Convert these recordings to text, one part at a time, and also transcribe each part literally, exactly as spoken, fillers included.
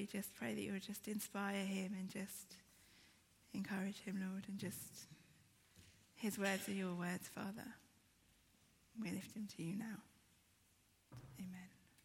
we just pray that you would just inspire him and just encourage him, Lord, and just his words are your words, Father. We lift him to you now. Amen.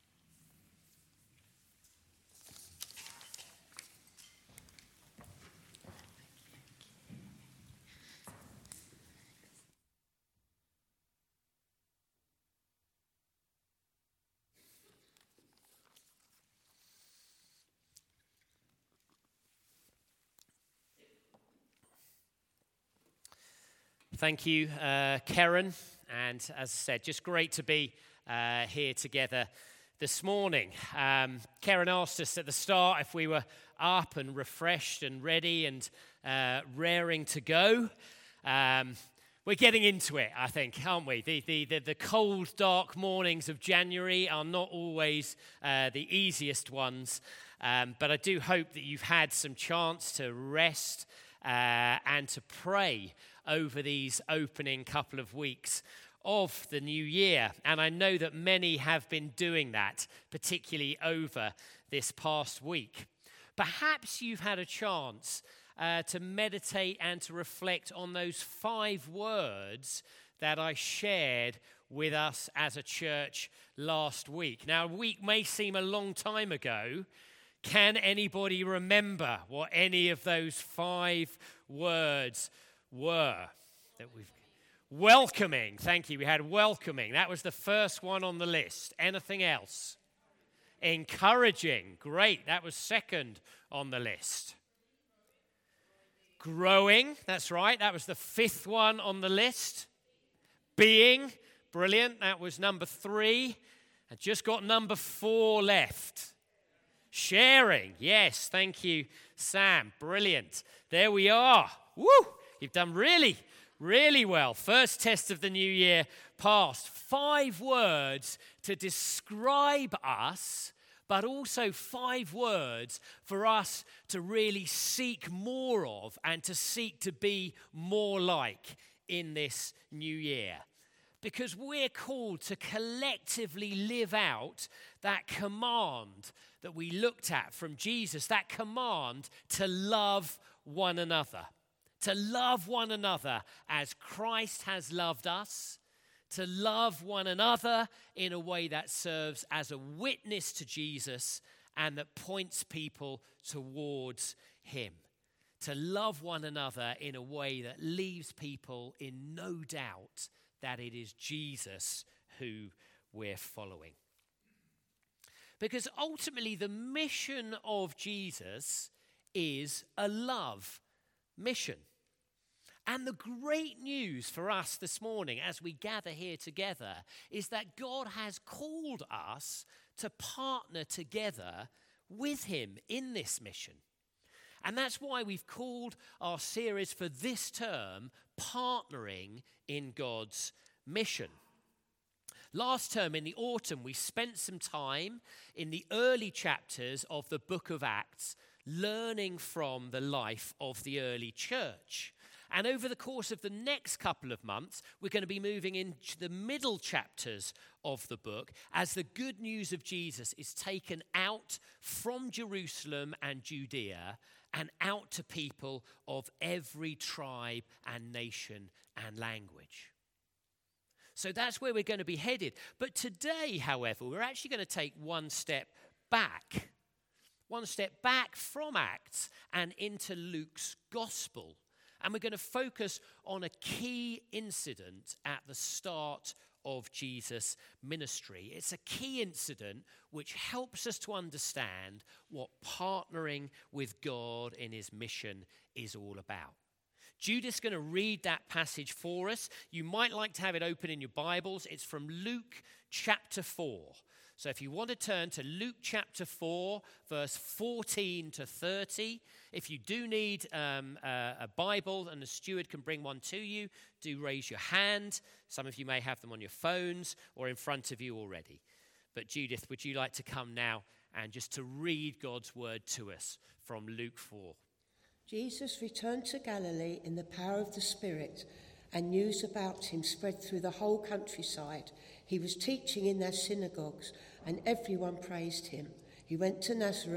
Thank you, uh, Karen, and as I said, just great to be uh, here together this morning. Um, Karen asked us at the start if we were up and refreshed and ready and uh, raring to go. Um, we're getting into it, I think, aren't we? The, the, the, the cold, dark mornings of January are not always uh, the easiest ones, um, but I do hope that you've had some chance to rest uh, and to pray over these opening couple of weeks of the new year. And I know that many have been doing that, particularly over this past week. Perhaps you've had a chance uh, to meditate and to reflect on those five words that I shared with us as a church last week. Now, a week may seem a long time ago. Can anybody remember what any of those five words were? That we've welcoming. Thank you. We had welcoming. That was the first one on the list. Anything else? Encouraging. Great. That was second on the list. Growing. That's right. That was the fifth one on the list. Being. Brilliant. That was number three. I just got number four left. Sharing. Yes. Thank you, Sam. Brilliant. There we are. Woo! You've done really, really well. First test of the new year passed. Five words to describe us, but also five words for us to really seek more of and to seek to be more like in this new year. Because we're called to collectively live out that command that we looked at from Jesus, that command to love one another. To love one another as Christ has loved us, to love one another in a way that serves as a witness to Jesus and that points people towards him. To love one another in a way that leaves people in no doubt that it is Jesus who we're following. Because ultimately the mission of Jesus is a love mission. And the great news for us this morning as we gather here together is that God has called us to partner together with him in this mission. And that's why we've called our series for this term, Partnering in God's Mission. Last term in the autumn, we spent some time in the early chapters of the book of Acts learning from the life of the early church. And over the course of the next couple of months, we're going to be moving into the middle chapters of the book as the good news of Jesus is taken out from Jerusalem and Judea and out to people of every tribe and nation and language. So that's where we're going to be headed. But today, however, we're actually going to take one step back. One step back from Acts and into Luke's gospel. And we're going to focus on a key incident at the start of Jesus' ministry. It's a key incident which helps us to understand what partnering with God in his mission is all about. Judith's going to read that passage for us. You might like to have it open in your Bibles. It's from Luke chapter four. So if you want to turn to Luke chapter four, verse fourteen to thirty, if you do need um, a, a Bible and the steward can bring one to you, do raise your hand. Some of you may have them on your phones or in front of you already. But Judith, would you like to come now and just to read God's word to us from Luke four? Jesus returned to Galilee in the power of the Spirit, and news about him spread through the whole countryside. He was teaching in their synagogues, and everyone praised him. He went to Nazareth,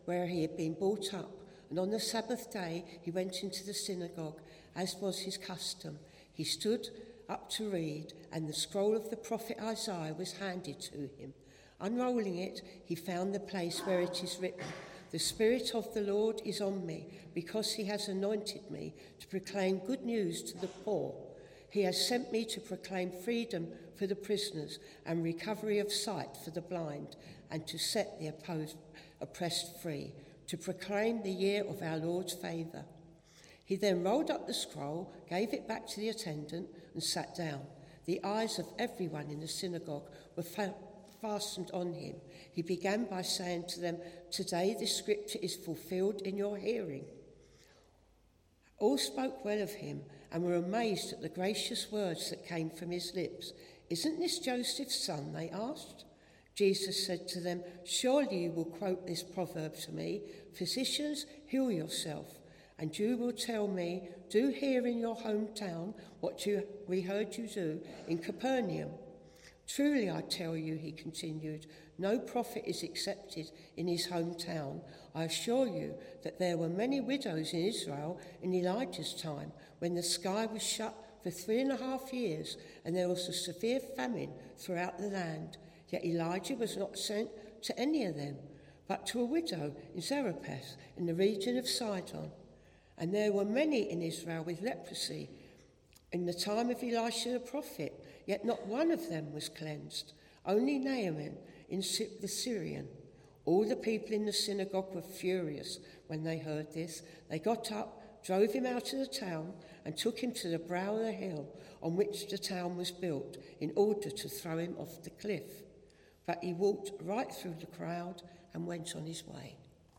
where he had been brought up, and on the Sabbath day he went into the synagogue, as was his custom. He stood up to read, and the scroll of the prophet Isaiah was handed to him. Unrolling it, he found the place where it is written, "The Spirit of the Lord is on me, because he has anointed me to proclaim good news to the poor. He has sent me to proclaim freedom for the prisoners and recovery of sight for the blind, and to set the opposed, oppressed free, to proclaim the year of our Lord's favour." He then rolled up the scroll, gave it back to the attendant, and sat down. The eyes of everyone in the synagogue were fa- fastened on him. He began by saying to them, "Today this scripture is fulfilled in your hearing." All spoke well of him and were amazed at the gracious words that came from his lips. "Isn't this Joseph's son?" they asked. Jesus said to them, "Surely you will quote this proverb to me, 'Physicians, heal yourself.' And you will tell me, 'Do here in your hometown what you, we heard you do in Capernaum.' Truly I tell you," he continued, "no prophet is accepted in his hometown. I assure you that there were many widows in Israel in Elijah's time, when the sky was shut for three and a half years, and there was a severe famine throughout the land. Yet Elijah was not sent to any of them, but to a widow in Zarephath in the region of Sidon. And there were many in Israel with leprosy in the time of Elisha the prophet, yet not one of them was cleansed, only Naaman in the Syrian." All the people in the synagogue were furious when they heard this. They got up, drove him out of the town, and took him to the brow of the hill on which the town was built, in order to throw him off the cliff. But he walked right through the crowd and went on his way.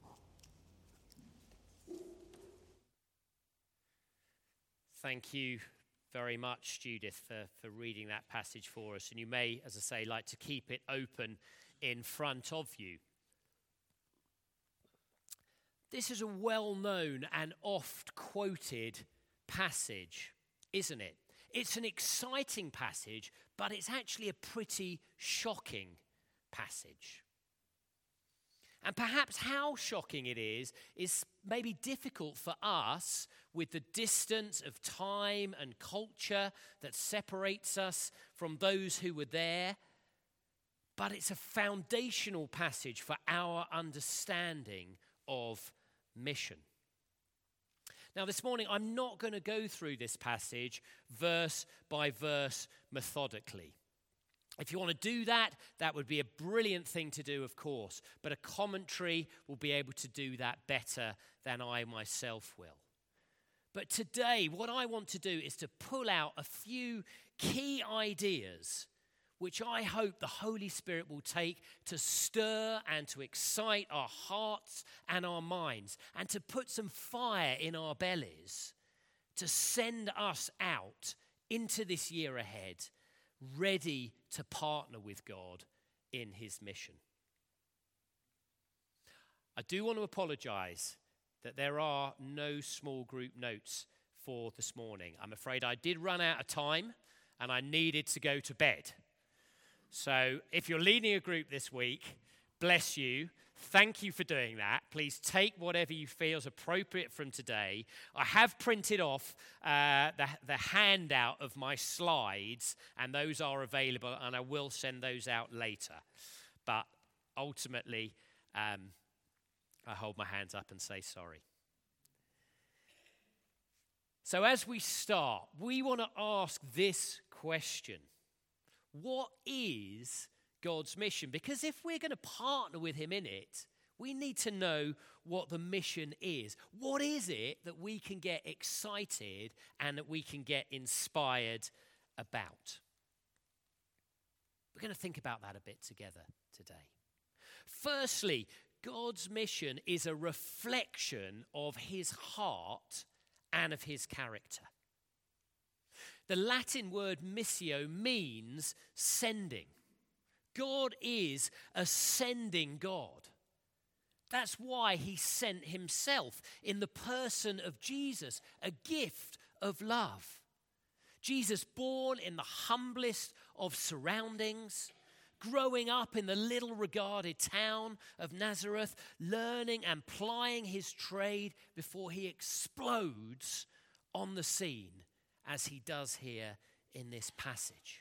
Thank you very much, Judith, for, for reading that passage for us. And you may, as I say, like to keep it open in front of you. This is a well-known and oft-quoted passage, isn't it? It's an exciting passage, but it's actually a pretty shocking passage. And perhaps how shocking it is, is maybe difficult for us with the distance of time and culture that separates us from those who were there. But it's a foundational passage for our understanding of mission. Now, this morning, I'm not going to go through this passage verse by verse methodically. If you want to do that, that would be a brilliant thing to do, of course. But a commentary will be able to do that better than I myself will. But today, what I want to do is to pull out a few key ideas which I hope the Holy Spirit will take to stir and to excite our hearts and our minds, and to put some fire in our bellies, to send us out into this year ahead, ready to partner with God in his mission. I do want to apologize that there are no small group notes for this morning. I'm afraid I did run out of time and I needed to go to bed. So if you're leading a group this week, bless you. Thank you for doing that. Please take whatever you feel is appropriate from today. I have printed off uh, the, the handout of my slides, and those are available, and I will send those out later. But ultimately, um, I hold my hands up and say sorry. So as we start, we want to ask this question. What is God's mission? Because if we're going to partner with him in it, we need to know what the mission is. What is it that we can get excited and that we can get inspired about? We're going to think about that a bit together today. Firstly, God's mission is a reflection of his heart and of his character. The Latin word missio means sending. God is a sending God. That's why he sent himself in the person of Jesus, a gift of love. Jesus, born in the humblest of surroundings, growing up in the little regarded town of Nazareth, learning and plying his trade before he explodes on the scene as he does here in this passage.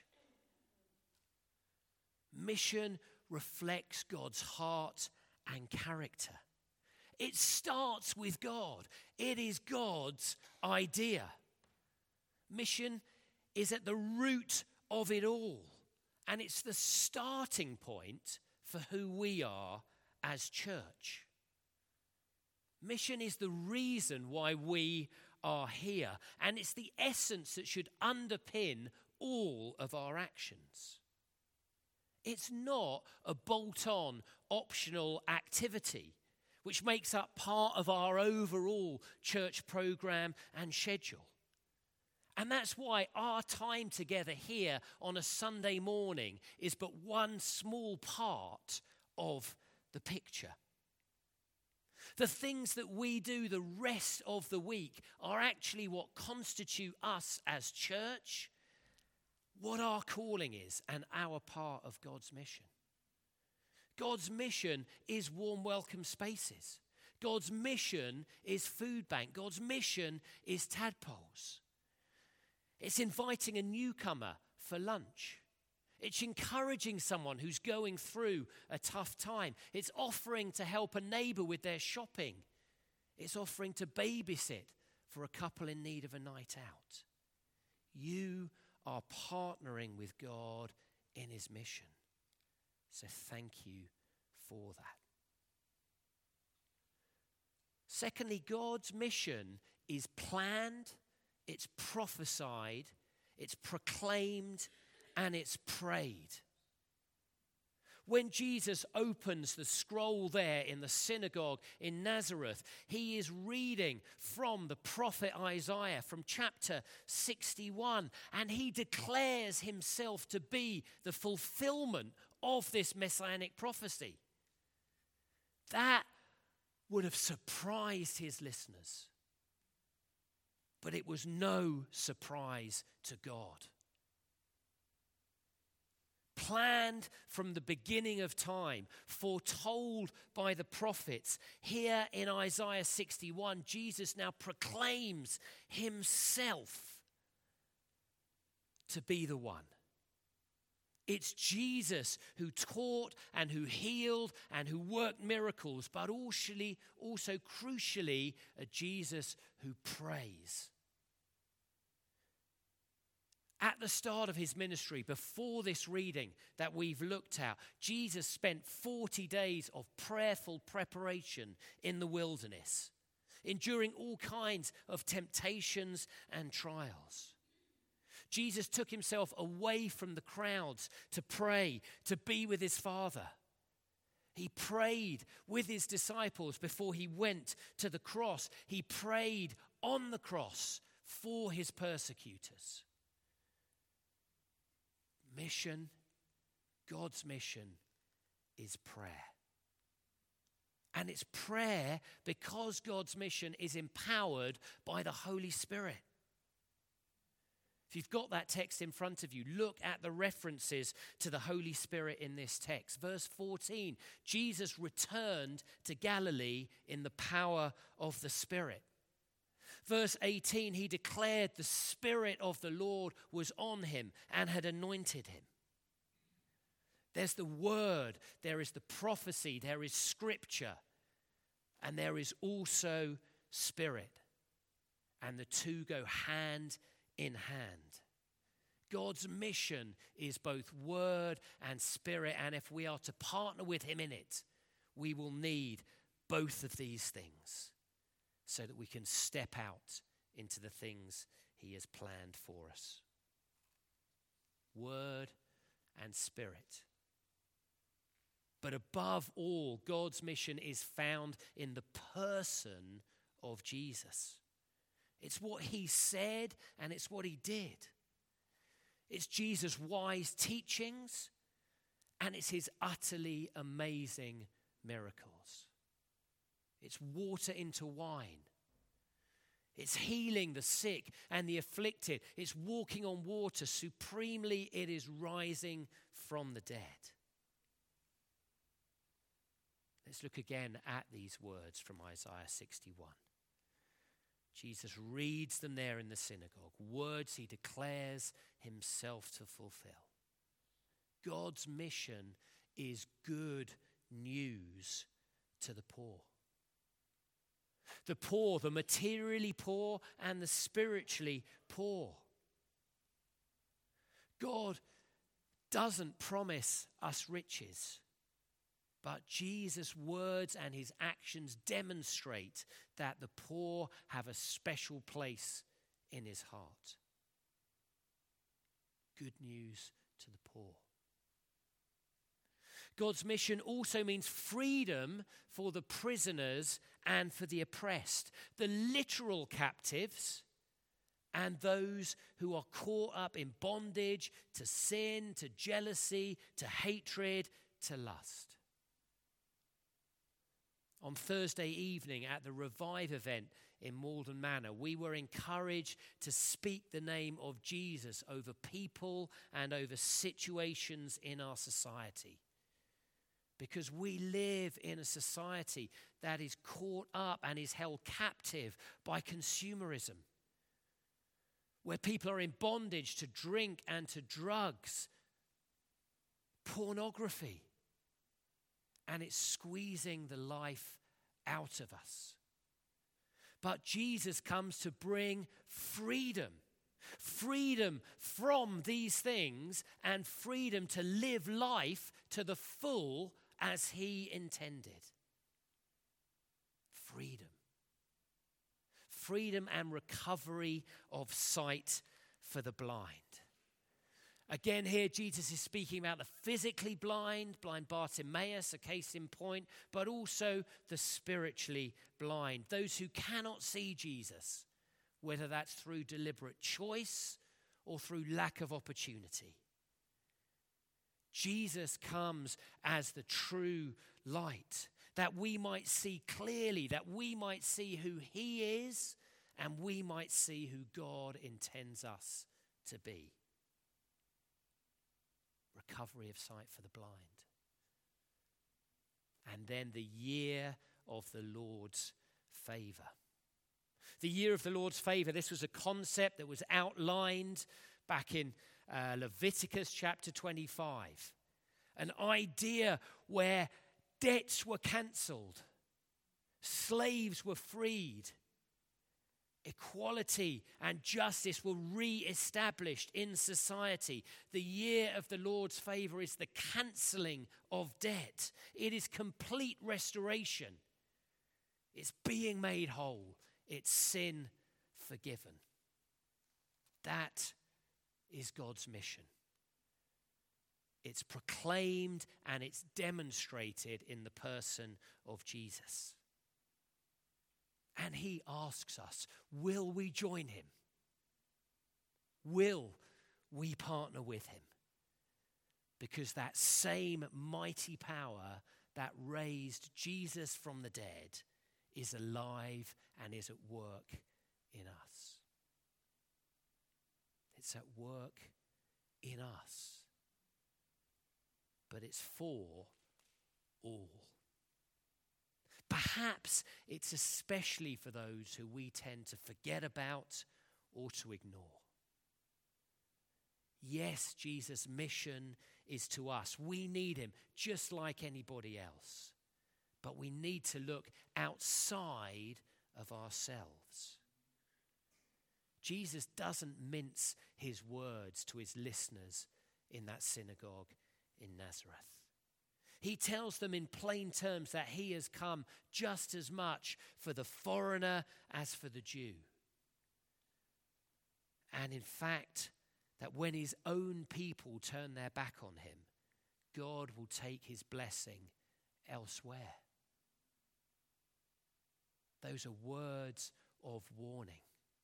Mission reflects God's heart and character. It starts with God. It is God's idea. Mission is at the root of it all, and it's the starting point for who we are as church. Mission is the reason why we are here, and it's the essence that should underpin all of our actions. It's not a bolt-on optional activity which makes up part of our overall church program and schedule. And that's why our time together here on a Sunday morning is but one small part of the picture. The things that we do the rest of the week are actually what constitute us as church, what our calling is, and our part of God's mission. God's mission is warm welcome spaces. God's mission is food bank. God's mission is tadpoles. It's inviting a newcomer for lunch. It's encouraging someone who's going through a tough time. It's offering to help a neighbor with their shopping. It's offering to babysit for a couple in need of a night out. You are partnering with God in his mission. So thank you for that. Secondly, God's mission is planned, it's prophesied, it's proclaimed, and it's prayed. When Jesus opens the scroll there in the synagogue in Nazareth, he is reading from the prophet Isaiah from chapter sixty-one, and he declares himself to be the fulfillment of this messianic prophecy. That would have surprised his listeners, but it was no surprise to God. Planned from the beginning of time, foretold by the prophets. Here in Isaiah sixty-one, Jesus now proclaims himself to be the one. It's Jesus who taught and who healed and who worked miracles, but also, also crucially, a Jesus who prays. At the start of his ministry, before this reading that we've looked at, Jesus spent forty days of prayerful preparation in the wilderness, enduring all kinds of temptations and trials. Jesus took himself away from the crowds to pray, to be with his Father. He prayed with his disciples before he went to the cross. He prayed on the cross for his persecutors. Mission, God's mission, is prayer. And it's prayer because God's mission is empowered by the Holy Spirit. If you've got that text in front of you, look at the references to the Holy Spirit in this text. Verse fourteen, Jesus returned to Galilee in the power of the Spirit. Verse eighteen, he declared the Spirit of the Lord was on him and had anointed him. There's the word, there is the prophecy, there is scripture, and there is also spirit. And the two go hand in hand. God's mission is both word and spirit, and if we are to partner with him in it, we will need both of these things so that we can step out into the things he has planned for us. Word and spirit. But above all, God's mission is found in the person of Jesus. It's what he said and it's what he did. It's Jesus' wise teachings and it's his utterly amazing miracles. It's water into wine. It's healing the sick and the afflicted. It's walking on water. Supremely, it is rising from the dead. Let's look again at these words from Isaiah sixty-one. Jesus reads them there in the synagogue, words he declares himself to fulfill. God's mission is good news to the poor. The poor, the materially poor and the spiritually poor. God doesn't promise us riches, but Jesus' words and his actions demonstrate that the poor have a special place in his heart. Good news to the poor. God's mission also means freedom for the prisoners and for the oppressed, the literal captives and those who are caught up in bondage to sin, to jealousy, to hatred, to lust. On Thursday evening at the Revive event in Malden Manor, we were encouraged to speak the name of Jesus over people and over situations in our society. Because we live in a society that is caught up and is held captive by consumerism, where people are in bondage to drink and to drugs, pornography, and it's squeezing the life out of us. But Jesus comes to bring freedom. Freedom from these things and freedom to live life to the full as he intended. Freedom. Freedom and recovery of sight for the blind. Again, here Jesus is speaking about the physically blind, blind Bartimaeus, a case in point, but also the spiritually blind, those who cannot see Jesus, whether that's through deliberate choice or through lack of opportunity. Jesus comes as the true light, that we might see clearly, that we might see who he is, and we might see who God intends us to be. Recovery of sight for the blind. And then the year of the Lord's favor. The year of the Lord's favor, this was a concept that was outlined back in uh, Leviticus chapter twenty-five. An idea where debts were cancelled, slaves were freed, equality and justice were re-established in society. The year of the Lord's favor is the cancelling of debt. It is complete restoration. It's being made whole. It's sin forgiven. That is God's mission. It's proclaimed and it's demonstrated in the person of Jesus. And he asks us, will we join him? Will we partner with him? Because that same mighty power that raised Jesus from the dead is alive and is at work in us. It's at work in us. But it's for all. Perhaps it's especially for those who we tend to forget about or to ignore. Yes, Jesus' mission is to us. We need him just like anybody else. But we need to look outside of ourselves. Jesus doesn't mince his words to his listeners in that synagogue in Nazareth. He tells them in plain terms that he has come just as much for the foreigner as for the Jew. And in fact, that when his own people turn their back on him, God will take his blessing elsewhere. Those are words of warning.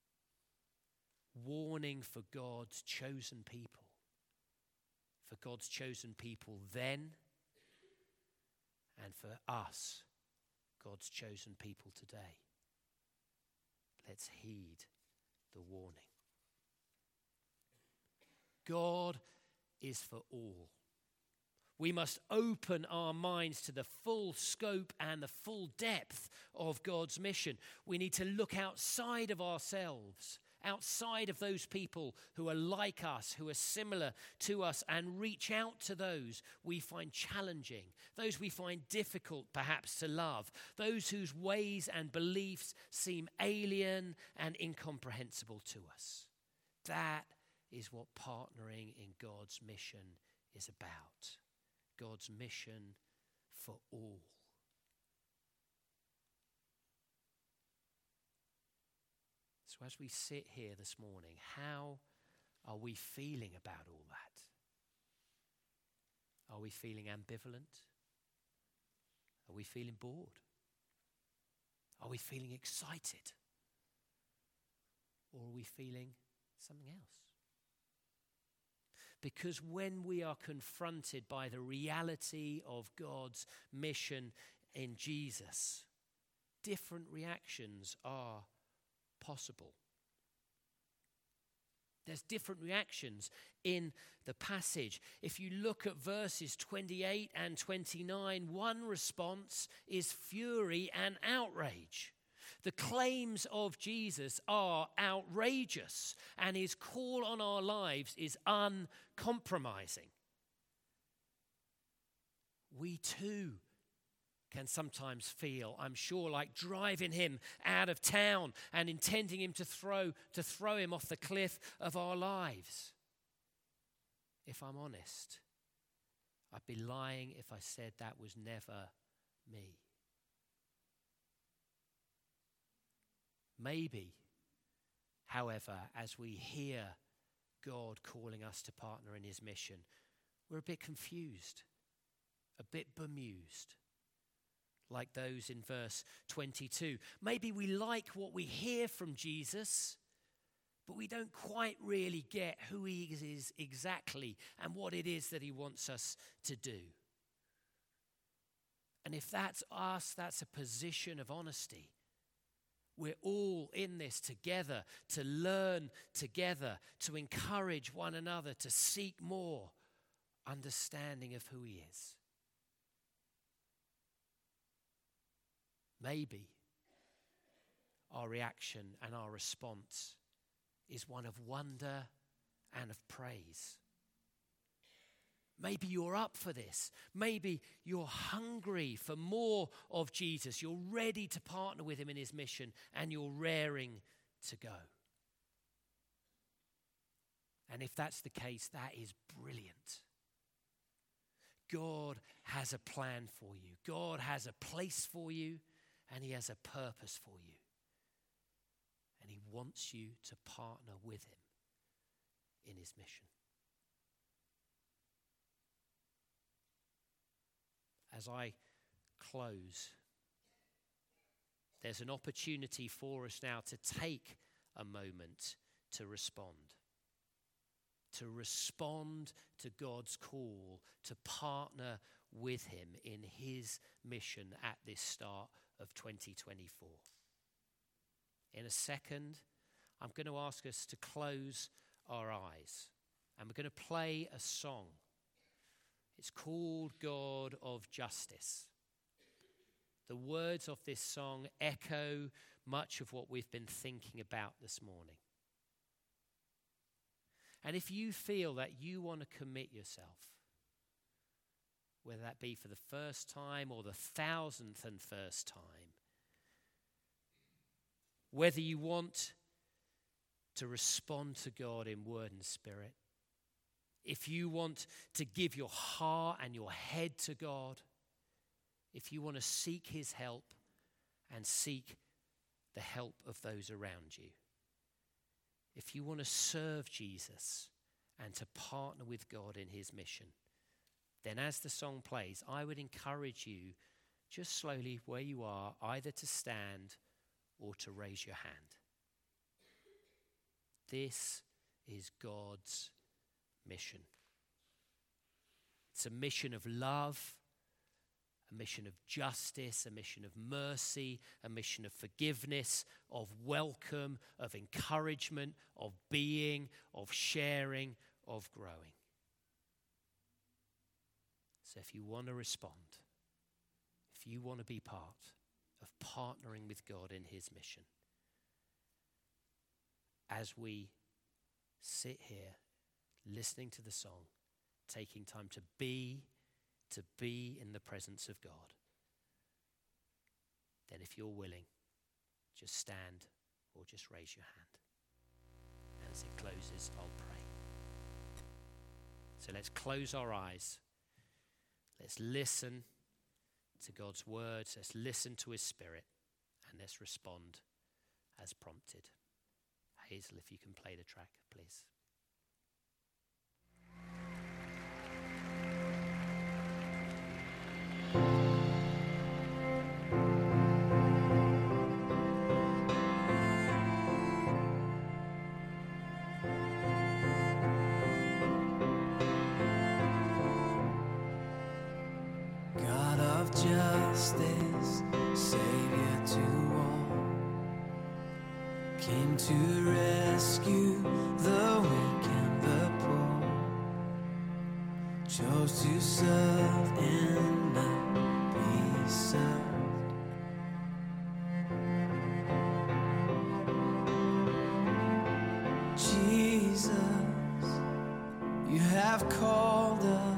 Warning for God's chosen people. For God's chosen people then, and for us, God's chosen people today. Let's heed the warning. God is for all. We must open our minds to the full scope and the full depth of God's mission. We need to look outside of ourselves, outside of those people who are like us, who are similar to us, and reach out to those we find challenging, those we find difficult perhaps to love, those whose ways and beliefs seem alien and incomprehensible to us. That is what partnering in God's mission is about. God's mission for all. So as we sit here this morning, how are we feeling about all that? Are we feeling ambivalent? Are we feeling bored? Are we feeling excited? Or are we feeling something else? Because when we are confronted by the reality of God's mission in Jesus, different reactions are possible. There's different reactions in the passage. If you look at verses twenty-eight and twenty-nine, one response is fury and outrage. The claims of Jesus are outrageous, and his call on our lives is uncompromising. We too can sometimes feel, I'm sure, like driving him out of town and intending him to throw, to throw him off the cliff of our lives. If I'm honest, I'd be lying if I said that was never me. Maybe, however, as we hear God calling us to partner in his mission, we're a bit confused, a bit bemused, like those in verse twenty-two. Maybe we like what we hear from Jesus, but we don't quite really get who he is exactly and what it is that he wants us to do. And if that's us, that's a position of honesty. We're all in this together, to learn together, to encourage one another, to seek more understanding of who he is. Maybe our reaction and our response is one of wonder and of praise. Maybe you're up for this. Maybe you're hungry for more of Jesus. You're ready to partner with him in his mission, and you're raring to go. And if that's the case, that is brilliant. God has a plan for you. God has a place for you, and he has a purpose for you. And he wants you to partner with him in his mission. As I close, there's an opportunity for us now to take a moment to respond. To respond to God's call to partner with him in his mission at this start of twenty twenty-four. In a second, I'm going to ask us to close our eyes, and we're going to play a song. It's called God of Justice. The words of this song echo much of what we've been thinking about this morning. And if you feel that you want to commit yourself, whether that be for the first time or the thousandth and first time, whether you want to respond to God in word and spirit, if you want to give your heart and your head to God, if you want to seek his help and seek the help of those around you, if you want to serve Jesus and to partner with God in his mission, then as the song plays, I would encourage you just slowly where you are, either to stand or to raise your hand. This is God's mission. It's a mission of love, a mission of justice, a mission of mercy, a mission of forgiveness, of welcome, of encouragement, of being, of sharing, of growing. So if you want to respond, if you want to be part of partnering with God in his mission, as we sit here listening to the song, taking time to be, to be in the presence of God, then if you're willing, just stand or just raise your hand. And as it closes, I'll pray. So let's close our eyes. Let's listen to God's words. Let's listen to his Spirit. And let's respond as prompted. Hazel, if you can play the track, please. God of justice, Savior to all, came to rescue the weak and the poor, chose to serve and not be served. Jesus, you have called us.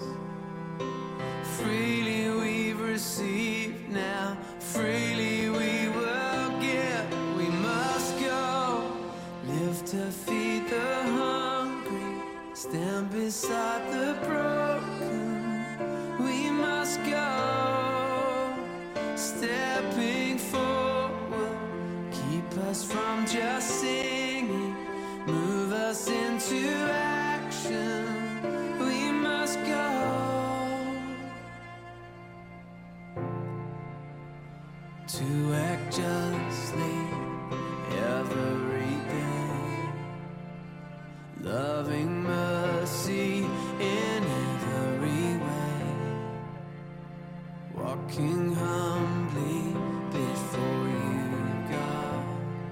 Freely we've received, now freely we will give. We must go, live to feed the hungry, stand beside the broken. We must go, stepping forward, keep us from just singing, move us into action. We must go to act justly every day, loving mercy in every way, walking humbly before you, God.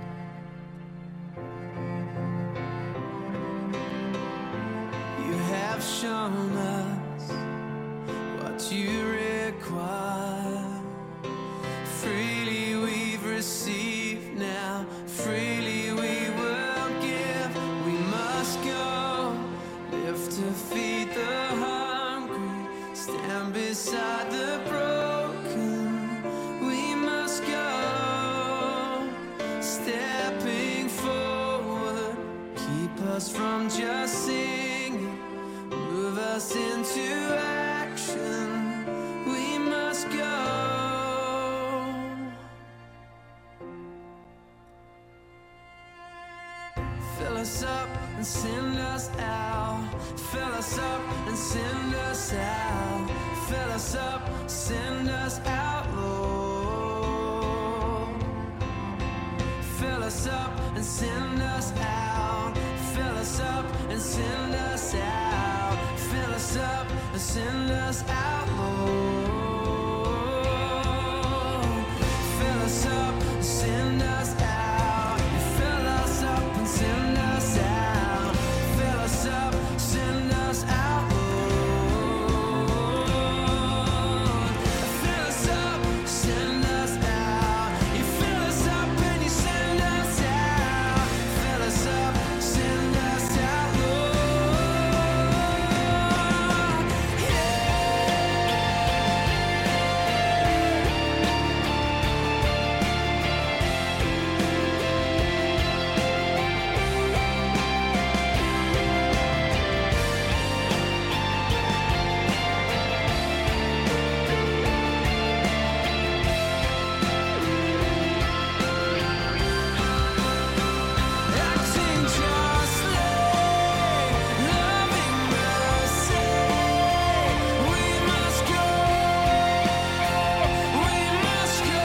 You have shown us what you require. Freely we've received, now freely we will give. We must go, live to feed the hungry, stand beside the broken. We must go, stepping forward, keep us from just singing, move us into action. We must go. Fill us up and send us out. Fill us up and send us out. Fill us up, send us out, Lord. Fill us up and send us out. Fill us up and send us out. Fill us up and send us out, Lord. Fill us up and send us out. Fill us up and send us out. Fill us up, send us out, Lord. Fill us up, send us out. You fill us up and you send us out. Fill us up, send us out, Lord. Acting justly, loving mercy. We must go, we must go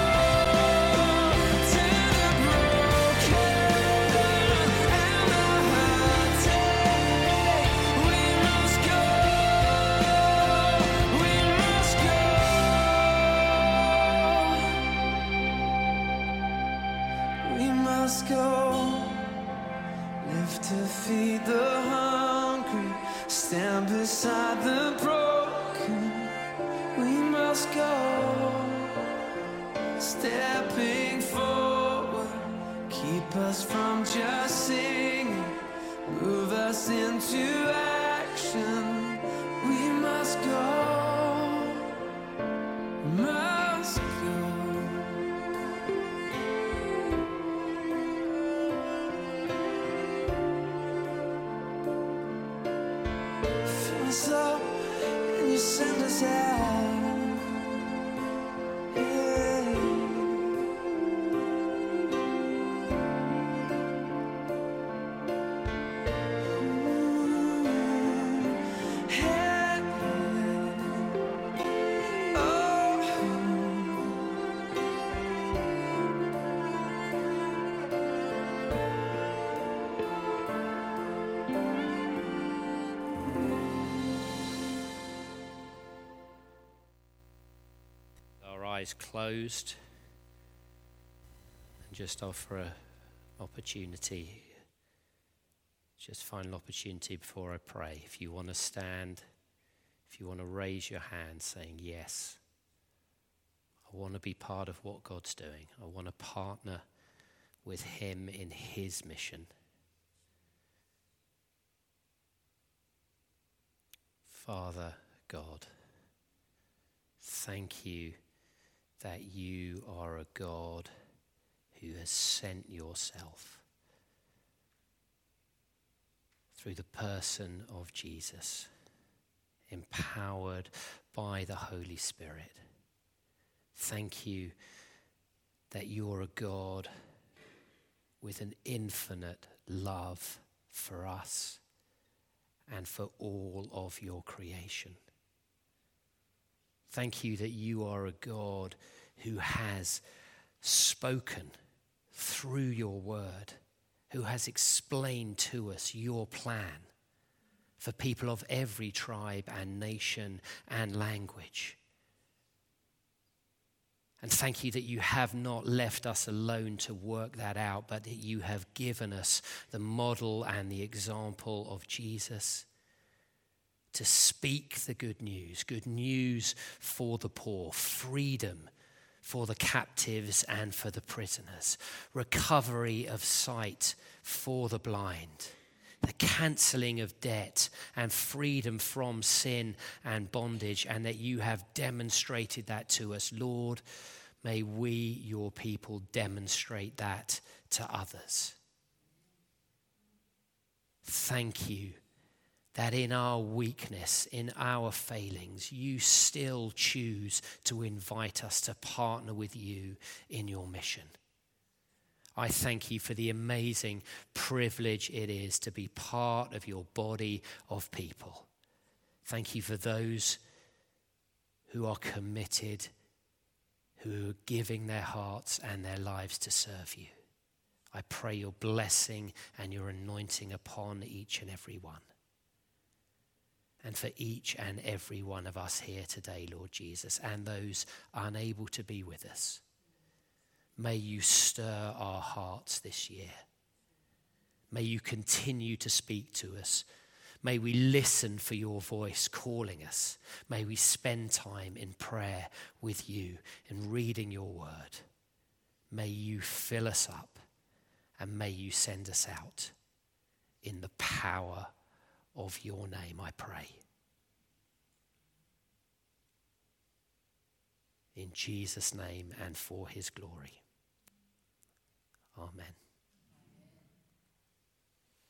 to the broken and the hurting. We must go, we must go. We must go, live to feed the hungry, stand beside the broken. must go, stepping forward, keep us from just singing, move us into action. We must go, must go. Fill us up and you send us out. Yeah. Ooh. Hey. Oh. Our eyes closed, and just offer an opportunity, just final opportunity before I pray. If you want to stand, if you want to raise your hand saying, yes, I want to be part of what God's doing. I want to partner with him in his mission. Father God, thank you that you are a God who has sent yourself through the person of Jesus, empowered by the Holy Spirit. Thank you that you're a God with an infinite love for us and for all of your creation. Thank you that you are a God who has spoken through your word, who has explained to us your plan for people of every tribe and nation and language. And thank you that you have not left us alone to work that out, but that you have given us the model and the example of Jesus to speak the good news, good news for the poor, freedom for the captives and for the prisoners, recovery of sight for the blind, the cancelling of debt and freedom from sin and bondage, and that you have demonstrated that to us. Lord, may we, your people, demonstrate that to others. Thank you that in our weakness, in our failings, you still choose to invite us to partner with you in your mission. I thank you for the amazing privilege it is to be part of your body of people. Thank you for those who are committed, who are giving their hearts and their lives to serve you. I pray your blessing and your anointing upon each and every one. And for each and every one of us here today, Lord Jesus, and those unable to be with us, may you stir our hearts this year. May you continue to speak to us. May we listen for your voice calling us. May we spend time in prayer with you and reading your word. May you fill us up and may you send us out in the power of your name, I pray. In Jesus' name and for his glory. Amen.